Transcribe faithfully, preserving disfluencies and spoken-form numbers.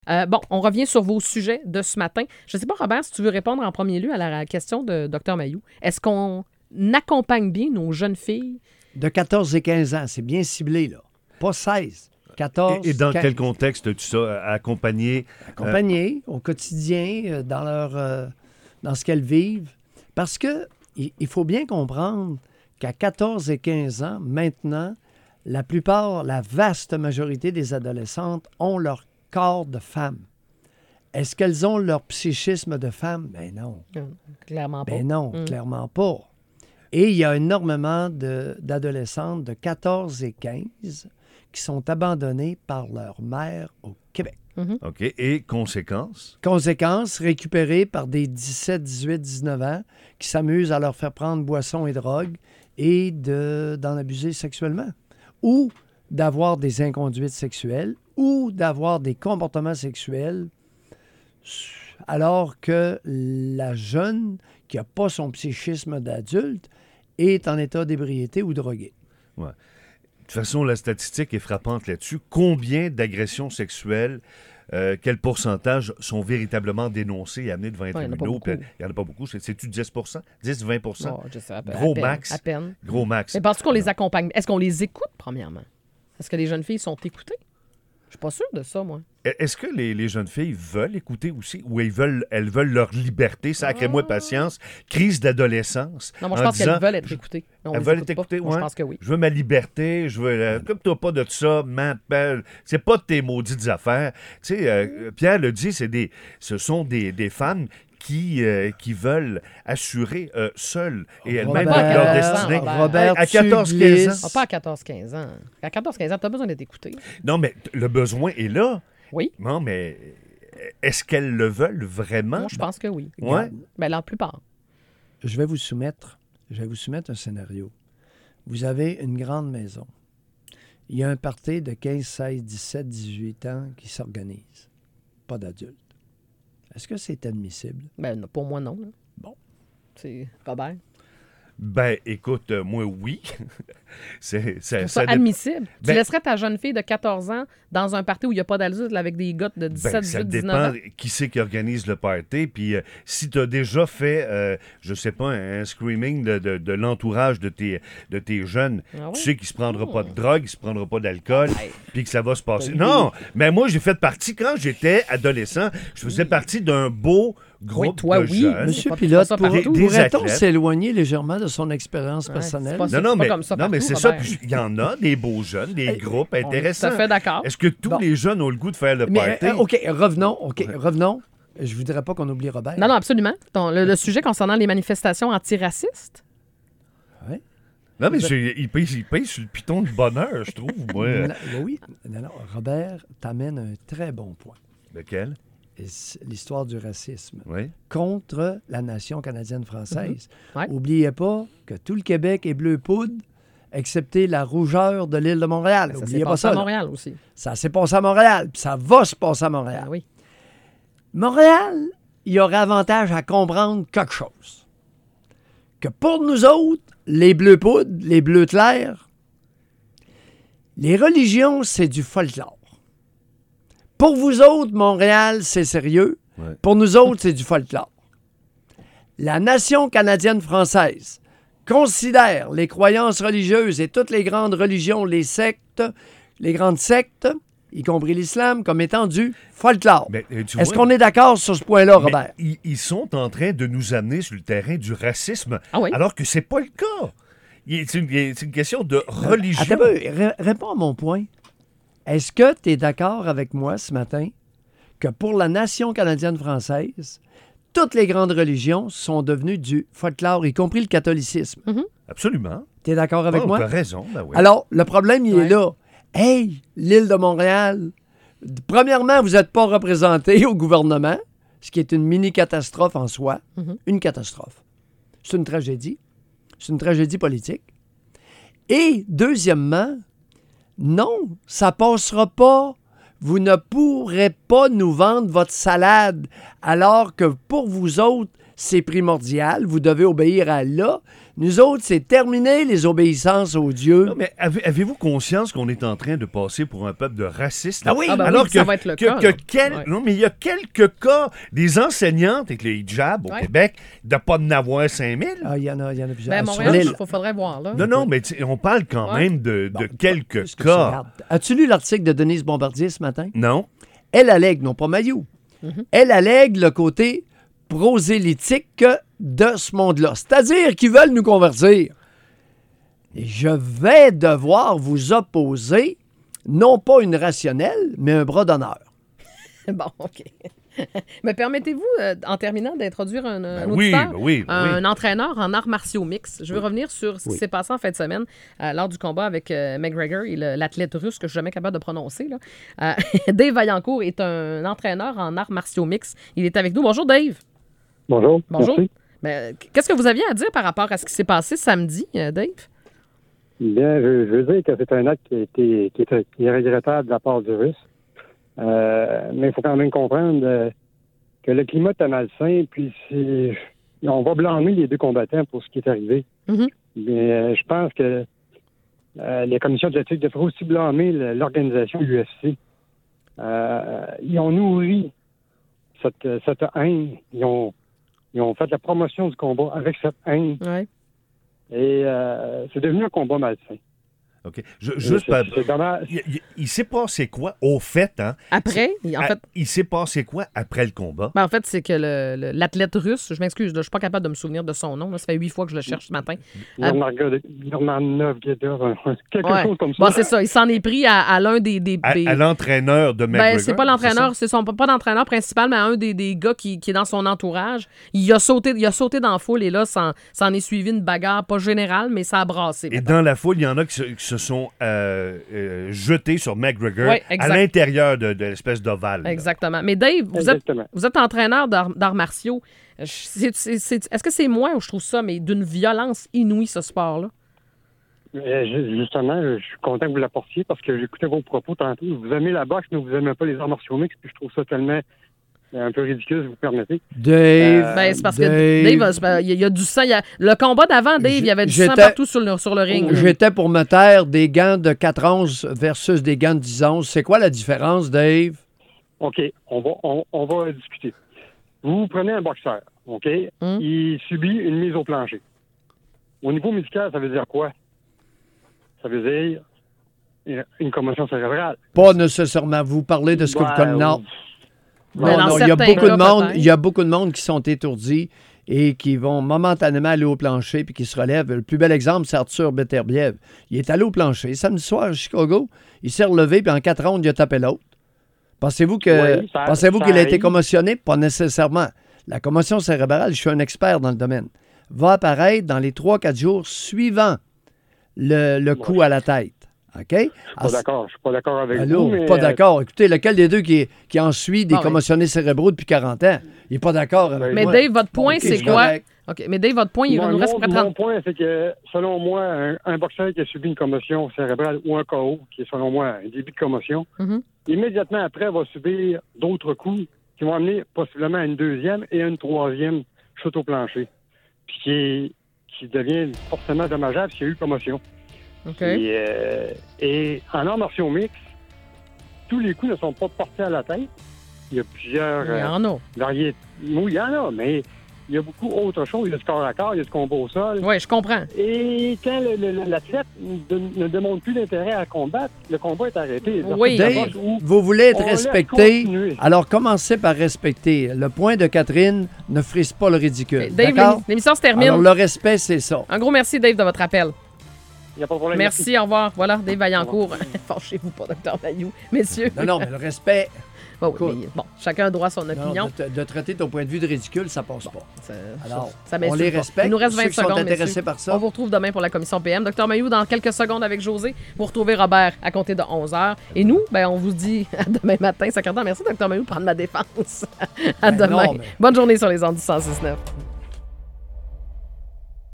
Euh, bon, on revient sur vos sujets de ce matin. Je ne sais pas, Robert, si tu veux répondre en premier lieu à la question de Dr Mailloux. Est-ce qu'on accompagne bien nos jeunes filles? De quatorze et quinze ans, c'est bien ciblé, là. Pas seize. quatorze, Et, et dans quinze. quel contexte tu ça, accompagner? Accompagner euh... au quotidien, euh, dans, leur, euh, dans ce qu'elles vivent. Parce que il, il faut bien comprendre qu'à quatorze et quinze ans, maintenant, la plupart, la vaste majorité des adolescentes ont leur corps de femme. Est-ce qu'elles ont leur psychisme de femme? Ben non. Mmh, clairement pas. Ben non, mmh. clairement pas. Et il y a énormément de, d'adolescentes de quatorze et quinze qui sont abandonnées par leur mère au Québec. Mmh. OK. Et conséquence? Conséquence, récupérées par des dix-sept, dix-huit, dix-neuf ans qui s'amusent à leur faire prendre boissons et drogues et de, d'en abuser sexuellement. Ou d'avoir des inconduites sexuelles ou d'avoir des comportements sexuels alors que la jeune qui n'a pas son psychisme d'adulte est en état d'ébriété ou droguée. Ouais. De toute façon, la statistique est frappante là-dessus. Combien d'agressions sexuelles, euh, quel pourcentage sont véritablement dénoncés et amenés devant les Ouais, tribunaux? Il n'y en a pas beaucoup. C'est, c'est-tu dix pour cent? dix, vingt pour cent? Oh, je sais, à peine, Gros à peine, max. À peine. Gros max. Mais penses-tu qu'on les accompagne? Est-ce qu'on les écoute, premièrement? Est-ce que les jeunes filles sont écoutées? Je suis pas sûre de ça, moi. Est-ce que les, les jeunes filles veulent écouter aussi ou elles veulent, elles veulent leur liberté? Sacrez-moi patience. Crise d'adolescence. Non, moi, je en pense disant, qu'elles veulent être écoutées. Non, on elles les veulent écoute être pas. écoutées, Moi, ouais. je pense que oui. Je veux ma liberté, je veux... Euh, Occupe-toi pas de ça, m'appelle. C'est pas de tes maudites affaires. Tu sais, euh, Pierre le dit, c'est des, ce sont des, des femmes qui, euh, qui veulent assurer euh, seules et elles-mêmes Robert, leur destinée. Robert, Robert, à tu quatorze quinze glisses. ans. Ah, pas à quatorze quinze ans. À quatorze quinze ans, tu as besoin d'être écouté. Non, mais le besoin est là. Oui. Non, mais est-ce qu'elles le veulent vraiment? Moi, je pense que oui. Ouais. Ben, la plupart. Je vais vous soumettre, je vais vous soumettre un scénario. Vous avez une grande maison. Il y a un party de quinze, seize, dix-sept, dix-huit ans qui s'organise. Pas d'adultes. Est-ce que c'est admissible? Ben, pour moi, non. Là. Bon. C'est Robert. Ben, écoute, euh, moi, oui. c'est, c'est, C'est ça dé- admissible. Tu Ben- laisserais ta jeune fille de quatorze ans dans un party où il n'y a pas d'adultes avec des gars de dix-sept, Ben, ça dix-huit, dix-neuf dépend ans? qui c'est qui organise le party. Puis euh, si tu as déjà fait, euh, je sais pas, un screaming de, de, de l'entourage de tes, de tes jeunes, Ah ouais? tu sais qu'il se prendra pas de drogue, il se prendra pas d'alcool, Ouais. puis que ça va se passer. Ben, Non, mais moi, j'ai fait partie, quand j'étais adolescent, je faisais partie d'un beau groupe Oui, toi, de oui. jeunes. Monsieur pas- Pilote, pas ça pour- partout. Des pourrait-on athlètes. s'éloigner légèrement de son expérience Ouais, personnelle? c'est pas ça. Non, non, pas mais, comme ça non, mais partout, c'est ça. Robert. puis Il y en a des beaux jeunes, des groupes On est tout intéressants. à fait d'accord. Est-ce que tous Bon. les jeunes ont le goût de faire le Mais, party? euh, OK, revenons. OK, revenons. Je voudrais pas qu'on oublie Robert. Non, non, absolument. Ton- le, le sujet concernant les manifestations antiracistes. Ouais. Non, mais j'ai- il paye, il paye sur le piton du bonheur, je trouve, moi. Non, oui, non, non, Robert t'amène un très bon point. Lequel? Et c'est l'histoire du racisme Oui. contre la nation canadienne-française. Mhm. Ouais. Oubliez pas que tout le Québec est bleu poudre, excepté la rougeur de l'île de Montréal. Ça s'est Oubliez pas passé ça. à là. Montréal aussi. Ça s'est passé à Montréal, puis ça va se passer à Montréal. Ah oui. Montréal, il y aurait avantage à comprendre quelque chose. Que pour nous autres, les bleus poudres, les bleus clairs, les religions, c'est du folklore. Pour vous autres, Montréal, c'est sérieux. Ouais. Pour nous autres, c'est du folklore. La nation canadienne-française considère les croyances religieuses et toutes les grandes religions, les sectes, les grandes sectes, y compris l'islam, comme étant du folklore. Mais, euh, tu Est-ce vois, qu'on est d'accord sur ce point-là, mais Robert? ils, ils sont en train de nous amener sur le terrain du racisme, Ah oui? alors que c'est pas le cas. Il- C'est une, c'est une question de religion. Attends un peu, ré- réponds à mon point. Est-ce que tu es d'accord avec moi ce matin que pour la nation canadienne-française, toutes les grandes religions sont devenues du folklore, y compris le catholicisme? Absolument. Tu es d'accord avec Oh, moi? t'as raison, ben oui. Alors, le problème, il Ouais. est là. Hey, l'île de Montréal, premièrement, vous n'êtes pas représenté au gouvernement, ce qui est une mini-catastrophe en soi. Mhm. Une catastrophe. C'est une tragédie. C'est une tragédie politique. Et, deuxièmement, non, ça passera pas. Vous ne pourrez pas nous vendre votre salade, alors que pour vous autres, c'est primordial. Vous devez obéir à Allah. Nous autres, c'est terminé les obéissances aux dieux. Non, mais avez, avez-vous conscience qu'on est en train de passer pour un peuple de racistes? Ah oui! Ah ben Alors oui, que, ça va être le que- cas, que là. quel- Ouais. Non, mais il y a quelques cas des enseignantes avec le hijab au Ouais. Québec de pas en avoir cinq mille. Ah, il y en a, il y en a plusieurs. Ben, à Sur Montréal, l'île. il faudrait voir, là. Non, non, mais tu sais, on parle quand Ouais. même de, de Bon, quelques plus que ça, cas. regarde. As-tu lu l'article de Denise Bombardier ce matin? Non? Elle allègue, non pas Mayou, Mhm. elle allègue le côté prosélytique de ce monde-là. C'est-à-dire qu'ils veulent nous convertir. Et je vais devoir vous opposer, non pas une rationnelle, mais un bras d'honneur. Bon, OK. Mais permettez-vous, euh, en terminant, d'introduire un, un Ben oui, auditeur, ben oui, ben un oui. entraîneur en arts martiaux mix. Je veux revenir sur ce qui Oui. s'est passé en fin de semaine euh, lors du combat avec euh, McGregor et le- l'athlète russe que je suis jamais capable de prononcer. Là. Euh, Dave Vaillancourt est un entraîneur en arts martiaux mix. Il est avec nous. Bonjour, Dave. Bonjour. Bonjour. Merci. Mais, euh, qu'est-ce que vous aviez à dire par rapport à ce qui s'est passé samedi, euh, Dave? Bien, je, je veux dire que c'est un acte qui, a été, qui, est, qui est regrettable de la part du Russe. Euh, mais il faut quand même comprendre euh, que le climat est malsain, puis c'est, on va blâmer les deux combattants pour ce qui est arrivé. Mhm. Mais euh, je pense que euh, les commissions d'éthique devraient aussi blâmer le- l'organisation U F C. Euh, ils ont nourri cette, cette haine. Ils ont, ils ont fait la promotion du combat avec cette haine. Ouais. Et euh, c'est devenu un combat malsain. OK. Je- juste C'est- par- c'est dommage. Il, il- il s'est passé quoi au fait, hein? Après, il- en Ah, fait, il s'est passé quoi après le combat? ben, en fait, c'est que le- le- l'athlète russe, je m'excuse, là, je suis pas capable de me souvenir de son nom. Là, ça fait huit fois que je le cherche ce matin. Nurmagomedov, quelque Ouais. chose comme ça. Bon, c'est ça. Il s'en est pris à, à l'un des. des, À, des- à l'entraîneur de McGregor? Ben, c'est pas l'entraîneur, c'est son pas l'entraîneur principal, mais un des, des gars qui, qui est dans son entourage. Il a sauté, il a sauté dans la foule et là, s'en, s'en est suivi une bagarre, pas générale, mais ça a brassé. Et mettons. dans la foule, il y en a qui se, qui se sont euh, euh, jetés sur McGregor Oui, exact. à l'intérieur de, de l'espèce d'ovale. là. Exactement. Mais Dave, vous êtes, Exactement. vous êtes entraîneur d'arts, d'arts martiaux. Je- c'est- c'est- c'est- est-ce que c'est moi ou je trouve ça, mais d'une violence inouïe, ce sport-là? Euh, ju- Justement, je suis content que vous l'apportiez parce que j'écoutais vos propos tantôt. Vous aimez la boxe, mais vous n'aimez pas les arts martiaux mixtes, puis je trouve ça tellement euh, un peu ridicule, si vous permettez. Dave, Euh, Ben, c'est parce Dave, que Dave, c'est pas- il y, a- il y a du sang. il y a- le combat d'avant, Dave, il y avait du sang J'étais- partout sur le, sur le ring. j'étais pour me taire des gants de quatre onces versus des gants de dix onces. C'est quoi la différence, Dave? OK, on va, on, on va discuter. Vous prenez un boxeur, OK? Hum. Il subit une mise au plancher. Au niveau médical, ça veut dire quoi? Ça veut dire une- une commotion cérébrale. Pas nécessairement. Vous parlez de ce que vous Ouais, connaissez. Non. Ben, Non, dans non, il y a certains beaucoup cas, de monde, peut-être. il y a beaucoup de monde qui sont étourdis et qui vont momentanément aller au plancher puis qui se relèvent. Le plus bel exemple, c'est Arthur Beterbiev. Il est allé au plancher samedi soir à Chicago. Il s'est relevé puis en quatre rondes, il a tapé l'autre. Pensez-vous que Oui, ça- pensez-vous ça qu'il a été arrive. commotionné? Pas nécessairement. La commotion cérébrale, je suis un expert dans le domaine, va apparaître dans les trois quatre jours suivant le, le coup à la tête. OK? Je suis Ah, pas d'accord. Je suis pas d'accord avec Allô, vous. Mais, pas euh, d'accord. Écoutez, lequel des deux qui, qui en suit des Ah ouais. commotionnés cérébraux depuis quarante ans? Il n'est pas d'accord avec Mais moi. Dave, votre point, Ok, c'est je quoi? correct. OK. Mais Dave, votre point, il Moi, nous reste mon, près de mon trente. point, c'est que, selon moi, un, un boxeur qui a subi une commotion cérébrale ou un K O, qui est, selon moi, un début de commotion, Mhm. immédiatement après, va subir d'autres coups qui vont amener possiblement à une deuxième et à une troisième chute au plancher, puis qui, est- qui devient forcément dommageable s'il y a eu commotion. OK. Et, euh, et en arts martiaux mixtes, tous les coups ne sont pas portés à la tête. Il y a plusieurs Il y euh, en a. variétés. Oui, il y en a, mais il y a beaucoup autre chose. Il y a du corps à corps, il y a du combat au sol. Oui, je comprends. Et quand le- le- l'athlète ne, ne démontre plus d'intérêt à combattre, le combat est arrêté. Oui. Ça Dave, va où vous voulez être on laisse respecté, continuer. alors commencez par respecter. Le point de Catherine ne frise pas le ridicule. Dave, D'accord? l'ém- l'émission se termine. Alors, le respect, c'est ça. Un gros merci, Dave, de votre appel. Il n'y a pas de problème. Merci, au revoir. Voilà, Dave Vaillancourt. Fâchez-vous pas, docteur Mayou. Messieurs. Non, non, mais le respect, Bon, oui, Écoute. mais bon, chacun a droit à son non, opinion. de, de traiter ton point de vue de ridicule, ça passe pas. Ça- Alors, ça on m'insulte les pas. respecte. Il nous reste Ceux vingt qui sont secondes, intéressés messieurs. par ça. On vous retrouve demain pour la commission P M. docteur Mayou, dans quelques secondes avec José. Vous retrouvez Robert à compter de onze heures. Et nous, ben, on vous dit à demain matin. cinquante ans. Merci, docteur Mayou, de prendre ma défense. à Ben demain. non, mais- Bonne journée sur les ondes du cent six neuf.